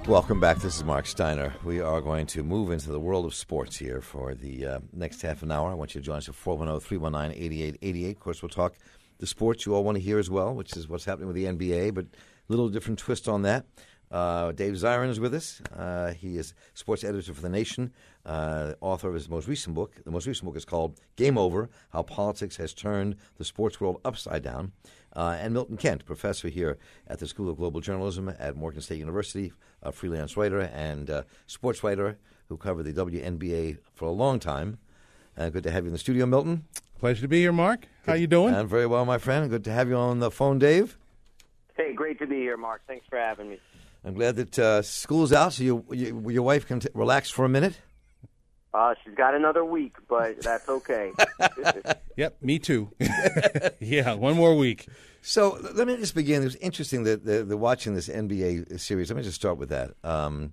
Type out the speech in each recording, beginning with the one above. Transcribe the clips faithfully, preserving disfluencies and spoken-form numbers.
Welcome back. This is Mark Steiner. We are going to move into the world of sports here for the uh, next half an hour. I want you to join us at four one zero, three one nine, eight eight eight eight. Of course, we'll talk the sports you all want to hear as well, which is what's happening with the N B A, but a little different twist on that. Uh, Dave Zirin is with us. Uh, he is sports editor for The Nation, uh, author of his most recent book. The most recent book is called Game Over, How Politics Has Turned the Sports World Upside Down. Uh, and Milton Kent, professor here at the School of Global Journalism at Morgan State University, a freelance writer and uh, sports writer who covered the W N B A for a long time. Uh, good to have you in the studio, Milton. Pleasure to be here, Mark. How good. you doing? I'm very well, my friend. Good to have you on the phone, Dave. Hey, great to be here, Mark. Thanks for having me. I'm glad that uh, school's out, so you, you, your wife can t- relax for a minute. Uh, she's got another week, but that's okay. Yep, me too. Yeah, one more week. So let me just begin. It was interesting that the, the watching this N B A series. Let me just start with that. Um,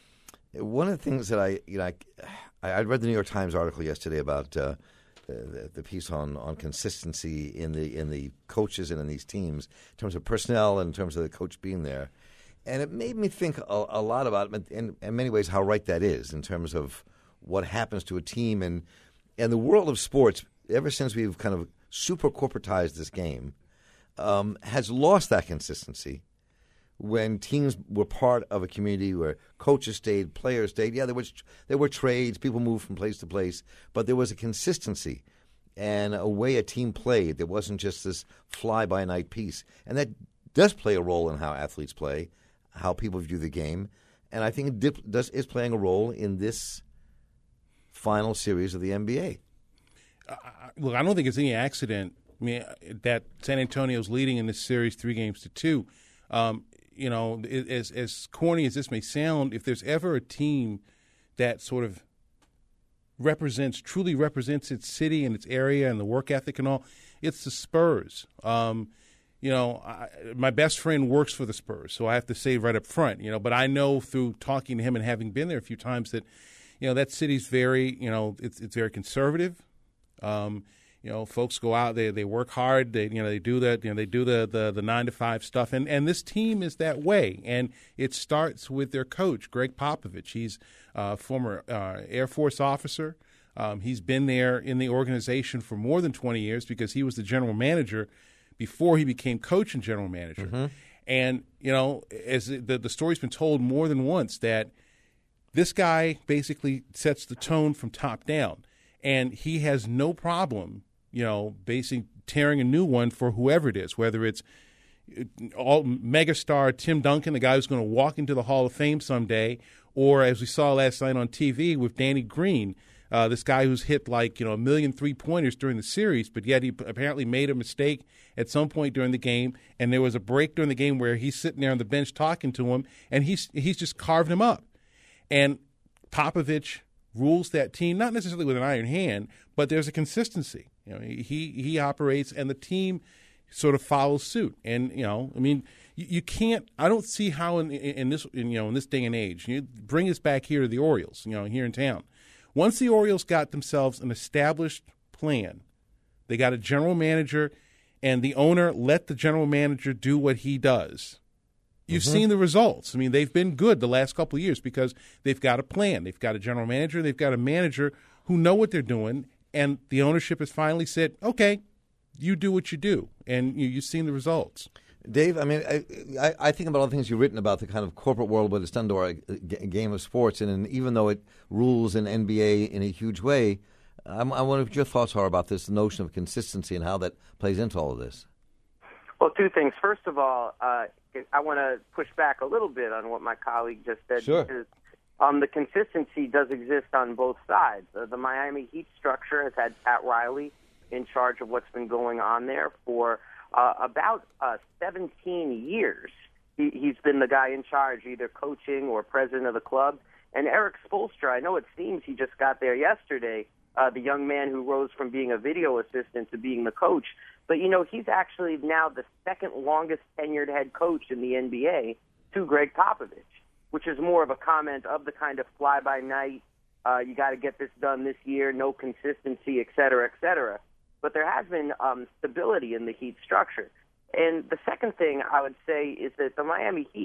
one of the things that I, you know, I, I read the New York Times article yesterday about uh, the, the piece on, on consistency in the in the coaches and in these teams in terms of personnel and in terms of the coach being there, and it made me think a, a lot about, in, in many ways, how right that is in terms of what happens to a team and and the world of sports. Ever since we've kind of super corporatized this game, um, has lost that consistency. When teams were part of a community where coaches stayed, players stayed, yeah, there was there were trades, people moved from place to place, but there was a consistency and a way a team played. There wasn't just this fly-by-night piece, and that does play a role in how athletes play, how people view the game, and I think it dip, does is playing a role in this final series of the N B A. Uh, look, I don't think it's any accident. I mean, that San Antonio's leading in this series three games to two. Um, you know, as as corny as this may sound, if there's ever a team that sort of represents, truly represents its city and its area and the work ethic and all, it's the Spurs. Um, you know, I, my best friend works for the Spurs, so I have to say right up front, you know, but I know through talking to him and having been there a few times that, you know, that city's very, you know, it's it's very conservative. Um, you know, folks go out, they they work hard, they you know they do that, you know, they do the, the, the nine to five stuff, and, and this team is that way, and it starts with their coach, Greg Popovich. He's a former uh, Air Force officer. Um, he's been there in the organization for more than twenty years because he was the general manager before he became coach and general manager. Mm-hmm. And you know, as the the story's been told more than once that this guy basically sets the tone from top down. And he has no problem, you know, basically tearing a new one for whoever it is, whether it's all megastar Tim Duncan, the guy who's going to walk into the Hall of Fame someday, or as we saw last night on T V with Danny Green, uh, this guy who's hit like, you know, a million three-pointers during the series, but yet he apparently made a mistake at some point during the game, and there was a break during the game where he's sitting there on the bench talking to him, and he's he's just carved him up. And Popovich rules that team, not necessarily with an iron hand, but there's a consistency. You know, he he operates, and the team sort of follows suit. And you know, I mean, you, you can't. I don't see how in, in this in, you know in this day and age, you bring us back here to the Orioles. You know, here in town. Once the Orioles got themselves an established plan, they got a general manager, and the owner let the general manager do what he does. You've mm-hmm. seen the results. I mean, they've been good the last couple of years because they've got a plan. They've got a general manager. They've got a manager who know what they're doing, and the ownership has finally said, okay, you do what you do, and you, you've seen the results. Dave, I mean, I, I, I think about all the things you've written about the kind of corporate world, what it's done to our g- game of sports, and, and even though it rules in N B A in a huge way, I'm, I wonder what your thoughts are about this notion of consistency and how that plays into all of this. Well, two things. First of all, uh, I want to push back a little bit on what my colleague just said. Sure. Because um, the consistency does exist on both sides. Uh, the Miami Heat structure has had Pat Riley in charge of what's been going on there for uh, about uh, seventeen years. He, he's been the guy in charge, either coaching or president of the club. And Eric Spoelstra, I know it seems he just got there yesterday, uh, the young man who rose from being a video assistant to being the coach. But, you know, he's actually now the second longest tenured head coach in the N B A to Greg Popovich, which is more of a comment of the kind of fly-by-night, uh, you got to get this done this year, no consistency, et cetera, et cetera. But there has been um, stability in the Heat structure. And the second thing I would say is that the Miami Heat,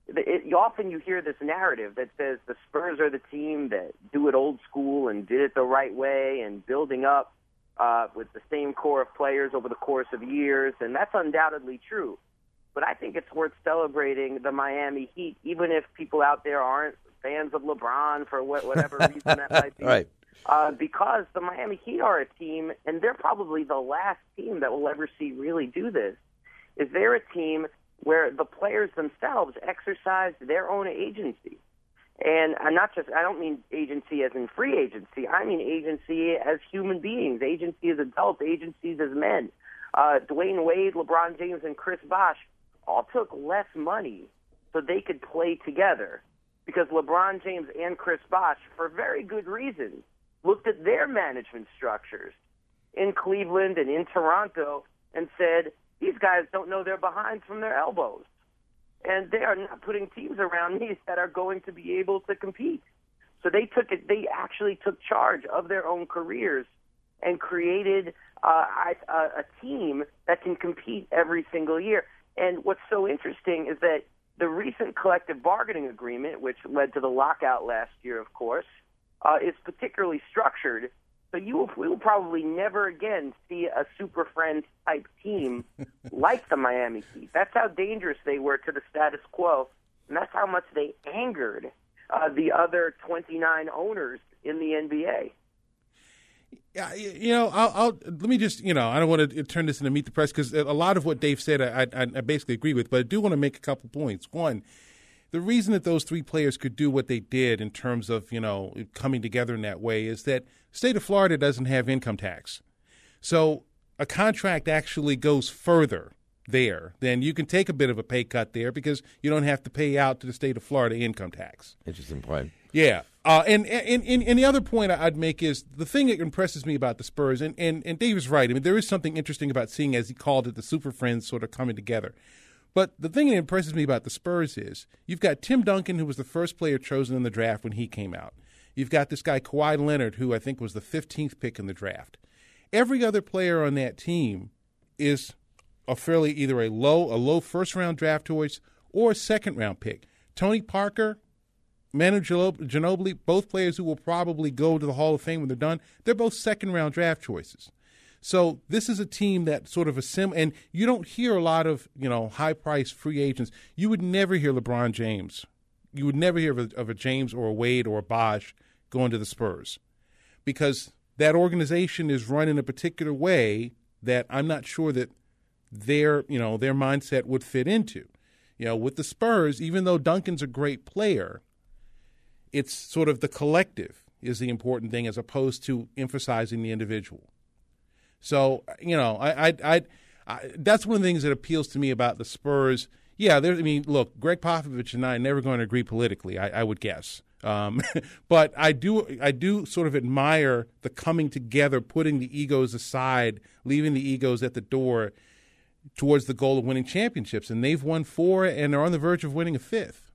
it, it, often you hear this narrative that says the Spurs are the team that do it old school and did it the right way and building up uh, with the same core of players over the course of years, and that's undoubtedly true. But I think it's worth celebrating the Miami Heat, even if people out there aren't fans of LeBron for what, whatever reason that might be. Right. Uh, because the Miami Heat are a team, and they're probably the last team that we'll ever see really do this, is they're a team where the players themselves exercise their own agency. And I'm not just, I don't mean agency as in free agency. I mean agency as human beings, agency as adults, agencies as men. Uh, Dwayne Wade, LeBron James, and Chris Bosh all took less money so they could play together, because LeBron James and Chris Bosh, for very good reasons, looked at their management structures in Cleveland and in Toronto and said, these guys don't know their behinds from their elbows. And they are not putting teams around me that are going to be able to compete. So they took it, they actually took charge of their own careers and created uh, a, a team that can compete every single year. And what's so interesting is that the recent collective bargaining agreement, which led to the lockout last year, of course, uh, is particularly structured. So you will, we will probably never again see a Super Friends type team like the Miami Heat. That's how dangerous they were to the status quo, and that's how much they angered uh, the other twenty-nine owners in the N B A. Yeah, you know, I'll, I'll let me just, you know, I don't want to turn this into Meet the Press, because a lot of what Dave said I, I, I basically agree with, but I do want to make a couple points. One, the reason that those three players could do what they did in terms of, you know, coming together in that way is that the state of Florida doesn't have income tax. So a contract actually goes further there. Then you can take a bit of a pay cut there because you don't have to pay out to the state of Florida income tax. Interesting point. Yeah. Uh, and, and, and, and the other point I'd make is the thing that impresses me about the Spurs, and, and, and Dave is right. I mean, there is something interesting about seeing, as he called it, the Super Friends sort of coming together. But the thing that impresses me about the Spurs is you've got Tim Duncan, who was the first player chosen in the draft when he came out. You've got this guy Kawhi Leonard, who I think was the fifteenth pick in the draft. Every other player on that team is a fairly either a low a low first-round draft choice or a second-round pick. Tony Parker, Manu Ginobili, both players who will probably go to the Hall of Fame when they're done, they're both second-round draft choices. So this is a team that sort of assemble, and you don't hear a lot of, you know, high-priced free agents. You would never hear LeBron James. You would never hear of a, of a James or a Wade or a Bosh going to the Spurs, because that organization is run in a particular way that I'm not sure that their, you know, their mindset would fit into. You know, with the Spurs, even though Duncan's a great player, it's sort of the collective is the important thing as opposed to emphasizing the individual. So, you know, I, I, I, I, that's one of the things that appeals to me about the Spurs. Yeah, there. I mean, look, Greg Popovich and I are never going to agree politically, I, I would guess. Um, but I do, I do sort of admire the coming together, putting the egos aside, leaving the egos at the door towards the goal of winning championships. And they've won four and are on the verge of winning a fifth.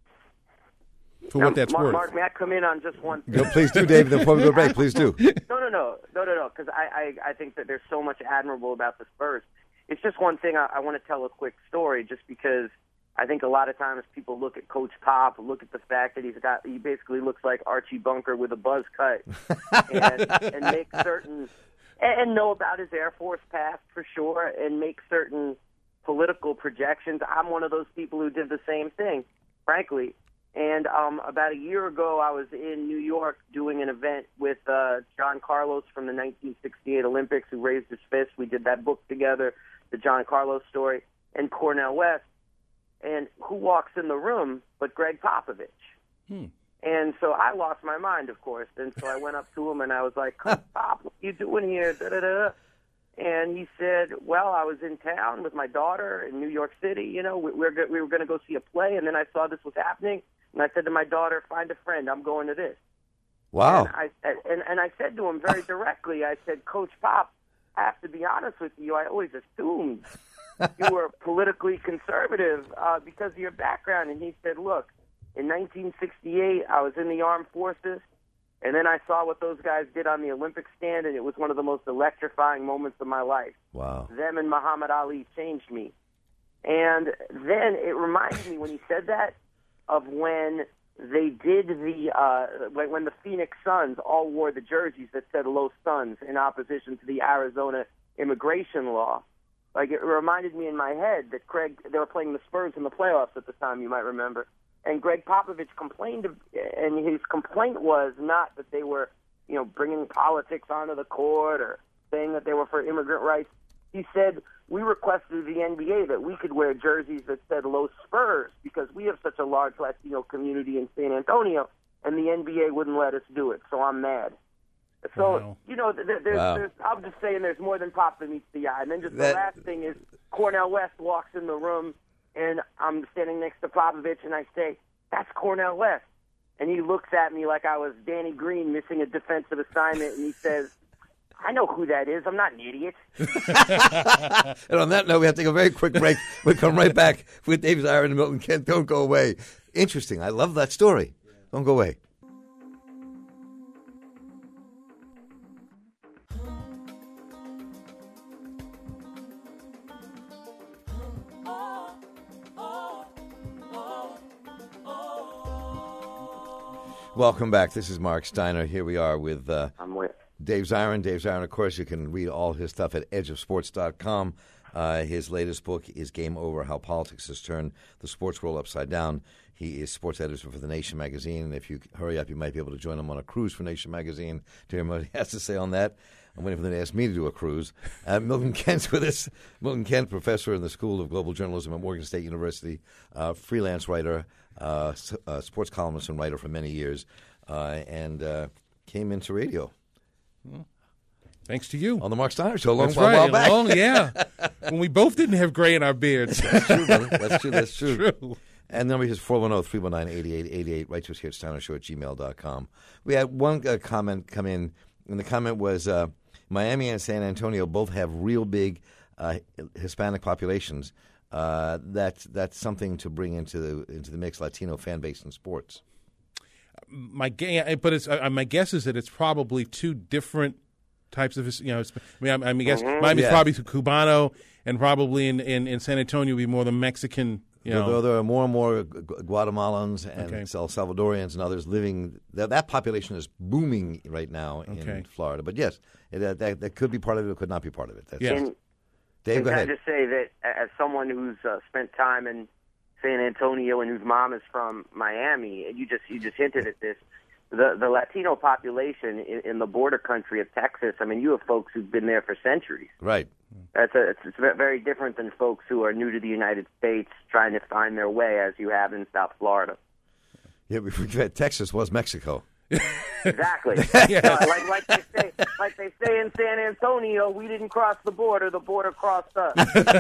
For now, what that's Mark, worth. Mark, may I come in on just one thing? No, please do, David. Before we go break, please do. No, no, no, no, no, no, because I, I, I think that there's so much admirable about the Spurs. It's just one thing I, I want to tell a quick story, just because I think a lot of times people look at Coach Pop, look at the fact that he's got, he basically looks like Archie Bunker with a buzz cut, and, and make certain, and know about his Air Force past for sure, and make certain political projections. I'm one of those people who did the same thing, frankly. And um, about a year ago, I was in New York doing an event with uh, John Carlos from the nineteen sixty-eight Olympics, who raised his fist. We did that book together, the John Carlos story, and Cornel West. And who walks in the room but Greg Popovich? Hmm. And so I lost my mind, of course. And so I went up to him and I was like, Pop, what are you doing here? Da, da, da. And he said, well, I was in town with my daughter in New York City. You know, we, we're, we were going to go see a play, and then I saw this was happening. And I said to my daughter, find a friend. I'm going to this. Wow. And I, and, and I said to him very directly, I said, Coach Pop, I have to be honest with you. I always assumed you were politically conservative uh, because of your background. And he said, look, in nineteen sixty-eight, I was in the armed forces, and then I saw what those guys did on the Olympic stand, and it was one of the most electrifying moments of my life. Wow. Them and Muhammad Ali changed me. And then it reminded me when he said that, of when they did the uh, when, when the Phoenix Suns all wore the jerseys that said Los Suns in opposition to the Arizona immigration law. Like, it reminded me in my head that Craig, they were playing the Spurs in the playoffs at the time, you might remember, and Greg Popovich complained, of, and his complaint was not that they were, you know, bringing politics onto the court or saying that they were for immigrant rights. He said, we requested of the N B A that we could wear jerseys that said Los Spurs because we have such a large Latino community in San Antonio, and the N B A wouldn't let us do it, so I'm mad. So, Wow. you know, there, there's, Wow. there's, I'm just saying there's more than pop that meets the eye. And then just That- the last thing is Cornell West walks in the room, and I'm standing next to Popovich, and I say, that's Cornell West. And he looks at me like I was Danny Green missing a defensive assignment, and he says, I know who that is. I'm not an idiot. And on that note, we have to take a very quick break. We'll come right back with Dave Zirin and Milton Kent. Don't go away. Interesting. I love that story. Don't go away. Welcome back. This is Mark Steiner. Here we are with uh, I'm with. Dave Zirin. Dave Zirin, of course, you can read all his stuff at edge of sports dot com. Uh, his latest book is Game Over, How Politics Has Turned the Sports World Upside Down. He is sports editor for The Nation magazine. And if you hurry up, you might be able to join him on a cruise for Nation magazine to hear what he has to say on that. I'm waiting for them to ask me to do a cruise. Uh, Milton Kent's with us. Milton Kent, professor in the School of Global Journalism at Morgan State University, uh, freelance writer, uh, s- uh, sports columnist and writer for many years, uh, and uh, came into radio Thanks to you. on the Mark Steiner Show a long That's a right. while back. Long, yeah. When we both didn't have gray in our beards. That's true, brother. That's true. That's true. True. And the number is four one zero, three one nine, eight eight eight eight. Write to us here at steiner show at gmail dot com. We had one uh, comment come in, and the comment was uh, Miami and San Antonio both have real big uh, Hispanic populations. Uh, that's that's something to bring into the into the mix. Latino fan base in sports. My ga- but it's uh, my guess is that it's probably two different types of, you know, it's, I mean, I, I mean, guess Miami's Yeah. probably Cubano, and probably in, in, in San Antonio would be more the Mexican, you There, know. there, there are more and more Gu- Guatemalans and Okay. El Salvadorians and others living. That, that population is booming right now in Okay. Florida. But yes, it, uh, that, that could be part of it. It could not be part of it. That's Yeah. And, Dave, and go can ahead. I just say that as someone who's uh, spent time in San Antonio and whose mom is from Miami, and you just you just hinted at this, the the Latino population in, in the border country of Texas. I mean, you have folks who've been there for centuries. Right. That's a, it's, it's very different than folks who are new to the United States trying to find their way, as you have in South Florida. Yeah, we forget Texas was Mexico. Exactly. Yeah. Uh, like like they say, like they say in San Antonio, we didn't cross the border; the border crossed us.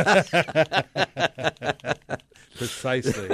Precisely.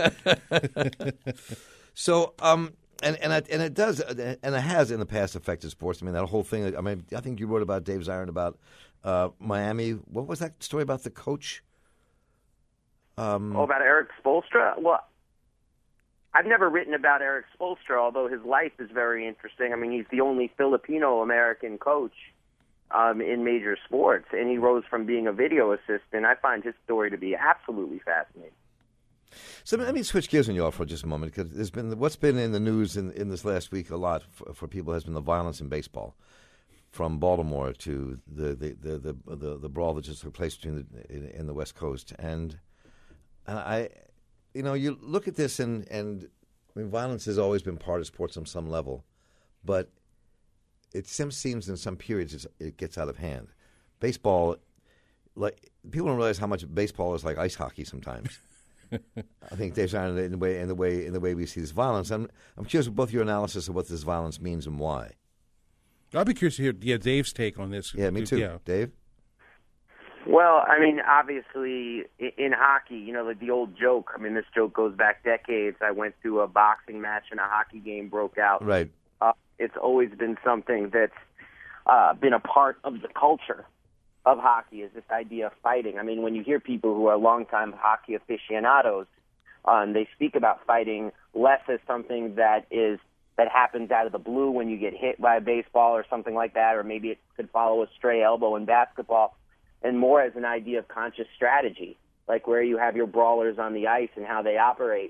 So, um, and and it, and it does, and it has in the past affected sports. I mean, that whole thing. I mean, I think you wrote about Dave Zirin about uh, Miami. What was that story about the coach? Um, Oh, about Eric Spoelstra? Well, I've never written about Eric Spoelstra, although his life is very interesting. I mean, he's the only Filipino-American coach um, in major sports, and he rose from being a video assistant. I find his story to be absolutely fascinating. So let me switch gears on you all for just a moment, because there's been what's been in the news in, in this last week a lot for, for people has been the violence in baseball, from Baltimore to the the the the, the, the brawl that just took place between the, in, in the West Coast, and and I, you know, you look at this and and I mean, violence has always been part of sports on some level, but it seems seems in some periods it's, it gets out of hand. Baseball, like people don't realize how much baseball is like ice hockey sometimes. I think Dave Zirin, in the way in the way in the way we see this violence. I'm I'm curious with both your analysis of what this violence means and why. I'll be curious to hear yeah, Dave's take on this. Yeah, me too. Yeah. Dave. Well, I mean, obviously, i- in hockey, you know, like the old joke. I mean, this joke goes back decades. I went to a boxing match and a hockey game broke out. Right. Uh, it's always been something that's uh, been a part of the culture of hockey, is this idea of fighting. I mean, when you hear people who are longtime hockey aficionados, um, they speak about fighting less as something that is that happens out of the blue when you get hit by a baseball or something like that, or maybe it could follow a stray elbow in basketball, and more as an idea of conscious strategy, like where you have your brawlers on the ice and how they operate.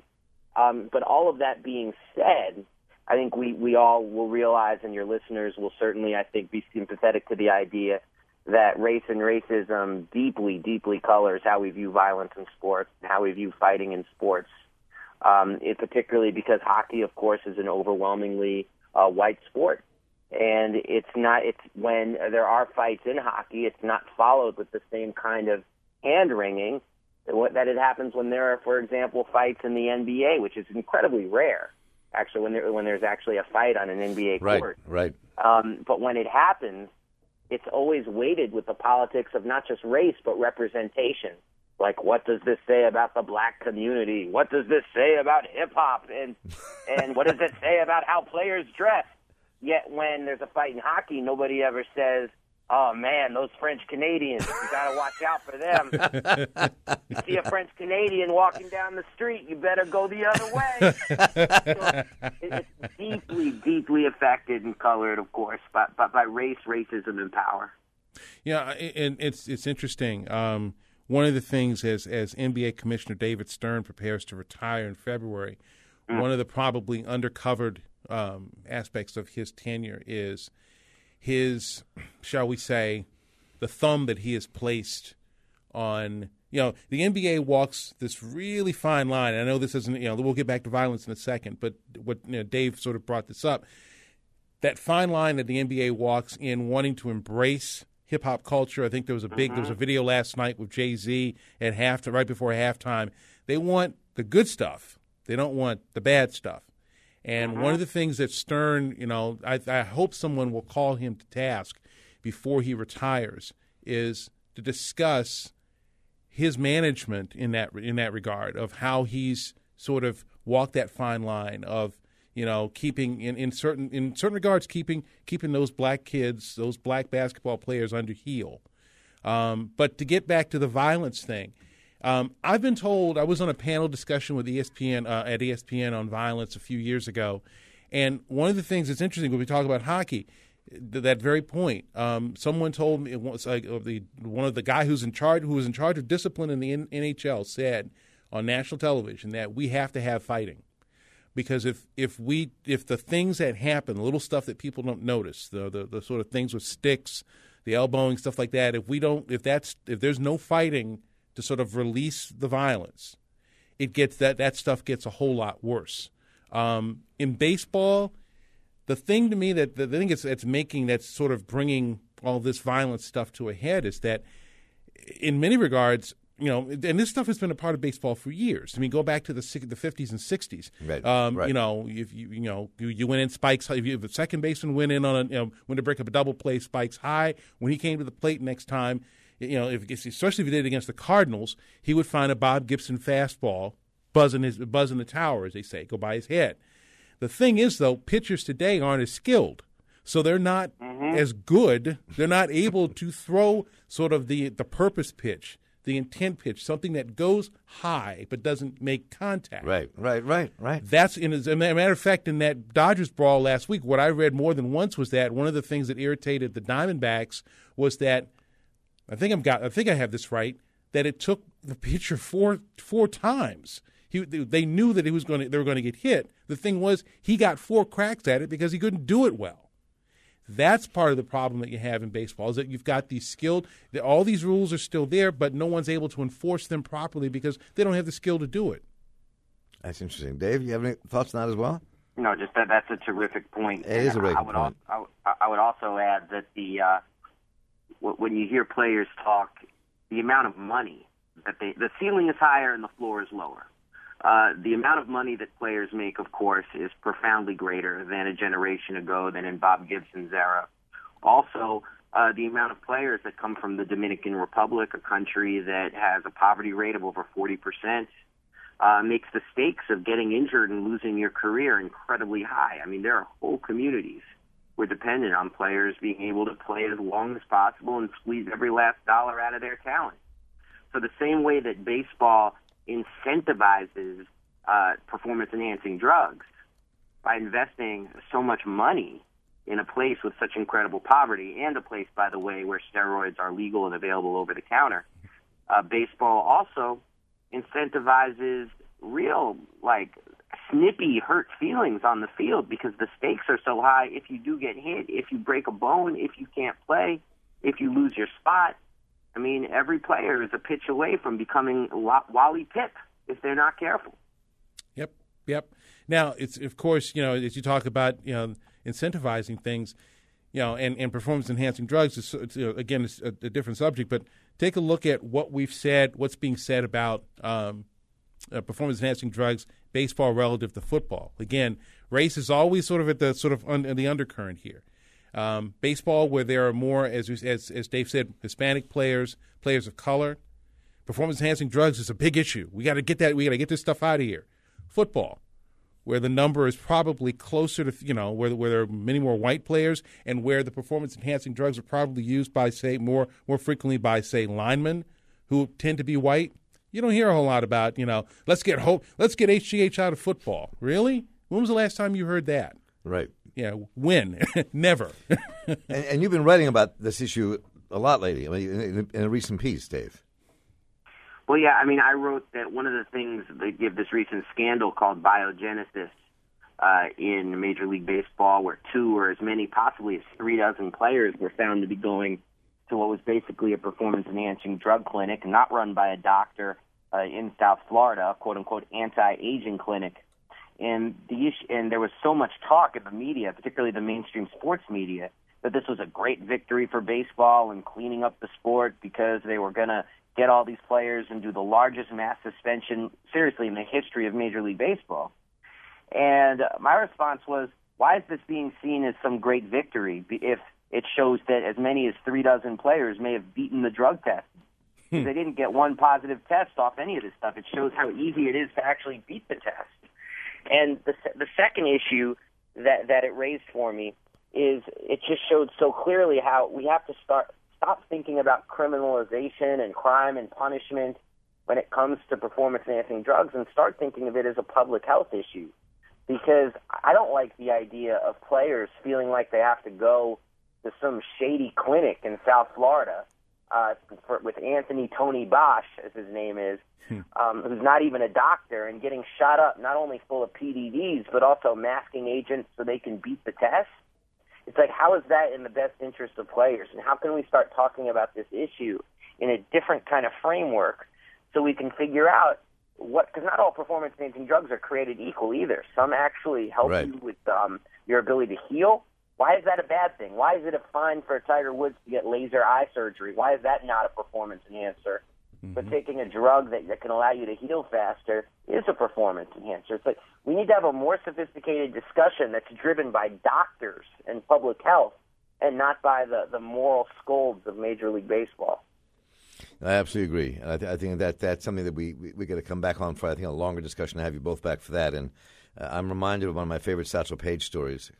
Um, but all of that being said, I think we, we all will realize, and your listeners will certainly, I think, be sympathetic to the idea that race and racism deeply, deeply colors how we view violence in sports and how we view fighting in sports. Um, it, particularly because hockey, of course, is an overwhelmingly uh, white sport. And it's not, it's when there are fights in hockey, it's not followed with the same kind of hand-wringing that it happens when there are, for example, fights in the N B A, which is incredibly rare, actually, when, there, when there's actually a fight on an N B A court. Right, right. Um, but when it happens, it's always weighted with the politics of not just race, but representation. Like, what does this say about the black community? What does this say about hip-hop? And, and what does it say about how players dress? Yet when there's a fight in hockey, nobody ever says, oh, man, those French Canadians, you got to watch out for them. You see a French Canadian walking down the street, you better go the other way. So it's deeply, deeply affected and colored, of course, by, by, by race, racism, and power. Yeah, and it's it's interesting. Um, one of the things as, as N B A Commissioner David Stern prepares to retire in February, mm. one of the probably undercovered um, aspects of his tenure is his, shall we say, the thumb that he has placed on, you know, the N B A walks this really fine line. I know this isn't, you know, we'll get back to violence in a second, but what, you know, Dave sort of brought this up. That fine line that the N B A walks in wanting to embrace hip-hop culture. I think there was a big, uh-huh. there was a video last night with Jay-Z at half, right before halftime. They want the good stuff. They don't want the bad stuff. And uh-huh. one of the things that Stern, you know, I, I hope someone will call him to task before he retires, is to discuss his management in that in that regard of how he's sort of walked that fine line of, you know, keeping in, in certain in certain regards keeping keeping those black kids, those black basketball players under heel. Um, but to get back to the violence thing. Um, I've been told, I was on a panel discussion with E S P N uh, at E S P N on violence a few years ago, and one of the things that's interesting when we talk about hockey, th- that very point, um, someone told me, it was like, uh, the, one of the guy who's in charge, who was in charge of discipline in the N- NHL said on national television that we have to have fighting, because if if we if the things that happen, the little stuff that people don't notice, the the, the sort of things with sticks, the elbowing, stuff like that, if we don't, if that's if there's no fighting to sort of release the violence, it gets that that stuff gets a whole lot worse. Um, in baseball, the thing to me that the thing it's it's making that's sort of bringing all this violent stuff to a head is that, in many regards, you know, and this stuff has been a part of baseball for years. I mean, go back to the the fifties and sixties. Right. Um, right. You know, if you you know you, you went in Spike's, if you if the second baseman went in on a, you know, went to break up a double play, Spike's high. When he came to the plate next time, you know, if, especially if he did it against the Cardinals, he would find a Bob Gibson fastball buzzing his buzzing the tower, as they say, go by his head. The thing is, though, pitchers today aren't as skilled, so they're not mm-hmm. as good. They're not able to throw sort of the the purpose pitch, the intent pitch, something that goes high but doesn't make contact. Right, right, right, right. That's in as a matter of fact, in that Dodgers brawl last week, what I read more than once was that one of the things that irritated the Diamondbacks was that. I think I'm got. I think I have this right. That it took the pitcher four four times. He, they knew that he was going to. They were going to get hit. The thing was, he got four cracks at it because he couldn't do it well. That's part of the problem that you have in baseball is that you've got these skilled. All these rules are still there, but no one's able to enforce them properly because they don't have the skill to do it. That's interesting, Dave. You have any thoughts on that as well? No, just that. That's a terrific point. It is a terrific I would point. Al- I, I would also add that the. Uh, When you hear players talk, the amount of money that they, the ceiling is higher and the floor is lower. Uh, the amount of money that players make, of course, is profoundly greater than a generation ago, than in Bob Gibson's era. Also, uh, the amount of players that come from the Dominican Republic, a country that has a poverty rate of over forty percent, uh, makes the stakes of getting injured and losing your career incredibly high. I mean, there are whole communities. We're dependent on players being able to play as long as possible and squeeze every last dollar out of their talent. So the same way that baseball incentivizes uh, performance-enhancing drugs by investing so much money in a place with such incredible poverty, and a place, by the way, where steroids are legal and available over the counter, uh, baseball also incentivizes real, like, snippy, hurt feelings on the field because the stakes are so high. If you do get hit, if you break a bone, if you can't play, if you lose your spot, I mean, every player is a pitch away from becoming Wally Pipp if they're not careful. Yep, yep. Now, it's of course, you know, as you talk about, you know, incentivizing things, you know, and, and performance-enhancing drugs, it's, it's, you know, again, it's a, a different subject, but take a look at what we've said, what's being said about um, uh, performance-enhancing drugs, baseball relative to football. Again, race is always sort of at the sort of un, the undercurrent here. Um, baseball, where there are more, as, as as Dave said, Hispanic players, players of color, performance-enhancing drugs is a big issue. We got to get that. We got to get this stuff out of here. Football, where the number is probably closer to, you know, where where there are many more white players, and where the performance-enhancing drugs are probably used by, say, more more frequently by, say, linemen who tend to be white. You don't hear a whole lot about, you know, let's get hope, let's get H G H out of football. Really? When was the last time you heard that? Right. Yeah, when? Never. and, and you've been writing about this issue a lot lately, I mean, in, in a recent piece, Dave. Well, yeah, I mean, I wrote that one of the things they give this recent scandal called biogenesis uh, in Major League Baseball, where two or as many, possibly as three dozen players were found to be going to what was basically a performance-enhancing drug clinic, not run by a doctor uh, in South Florida, a quote-unquote anti-aging clinic. And the issue, and there was so much talk in the media, particularly the mainstream sports media, that this was a great victory for baseball and cleaning up the sport because they were going to get all these players and do the largest mass suspension, seriously, in the history of Major League Baseball. And uh, my response was, why is this being seen as some great victory if it shows that as many as three dozen players may have beaten the drug test? Because they didn't get one positive test off any of this stuff. It shows how easy it is to actually beat the test. And the the second issue that, that it raised for me is it just showed so clearly how we have to start stop thinking about criminalization and crime and punishment when it comes to performance-enhancing drugs and start thinking of it as a public health issue. Because I don't like the idea of players feeling like they have to go to some shady clinic in South Florida uh, for, with Anthony Tony Bosch, as his name is, Um, who's not even a doctor, and getting shot up not only full of P D Ds, but also masking agents so they can beat the test. It's like, how is that in the best interest of players? And how can we start talking about this issue in a different kind of framework so we can figure out what, because not all performance-enhancing drugs are created equal either. Some actually help right. you with um, your ability to heal. Why is that a bad thing? Why is it a fine for Tiger Woods to get laser eye surgery? Why is that not a performance enhancer? Mm-hmm. But taking a drug that, that can allow you to heal faster is a performance enhancer. It's like we need to have a more sophisticated discussion that's driven by doctors and public health and not by the, the moral scolds of Major League Baseball. I absolutely agree. I, th- I think that that's something that we we, we got to come back on for, I think, a longer discussion to have you both back for that. And uh, I'm reminded of one of my favorite Satchel Paige stories.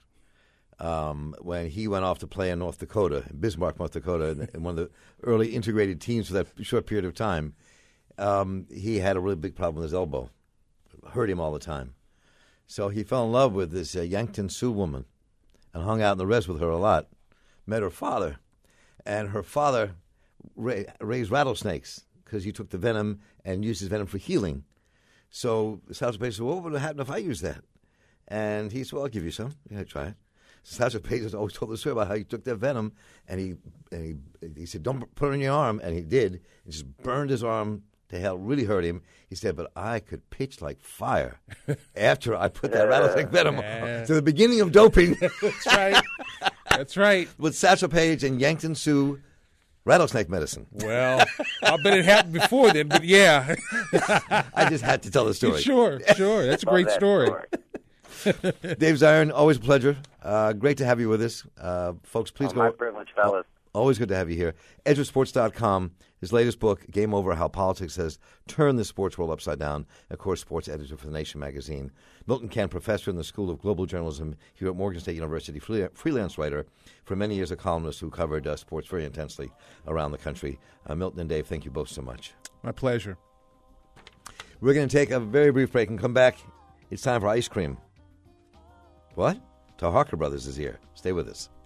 Um, when he went off to play in North Dakota, in Bismarck, North Dakota, in one of the early integrated teams for that short period of time, um, he had a really big problem with his elbow. It hurt him all the time. So he fell in love with this uh, Yankton Sioux woman and hung out in the res with her a lot. Met her father, and her father ra- raised rattlesnakes because he took the venom and used his venom for healing. So Satchel Paige said, well, what would happen if I use that? And he said, well, I'll give you some. Yeah, try it. Satchel Paige has always told the story about how he took that venom and he and he he said, don't put it on your arm. And he did. He just burned his arm to hell, really hurt him. He said, but I could pitch like fire after I put that rattlesnake venom on. To the beginning of doping. That's right. That's right. With Satchel Paige and Yankton Sioux rattlesnake medicine. Well, I bet it happened before then, but yeah. I just had to tell the story. Sure, sure. That's a great that story. story. Dave Zirin, always a pleasure. Uh, great to have you with us. Uh, folks, please oh, go. My privilege, fellas. Always good to have you here. Edgewood Sports dot com, his latest book, Game Over, How Politics Has Turned the Sports World Upside Down. Of course, sports editor for The Nation magazine. Milton Kent, professor in the School of Global Journalism here at Morgan State University, freelance writer, for many years a columnist who covered uh, sports very intensely around the country. Uh, Milton and Dave, thank you both so much. My pleasure. We're going to take a very brief break and come back. It's time for ice cream. What? Tal Harker Brothers is here. Stay with us.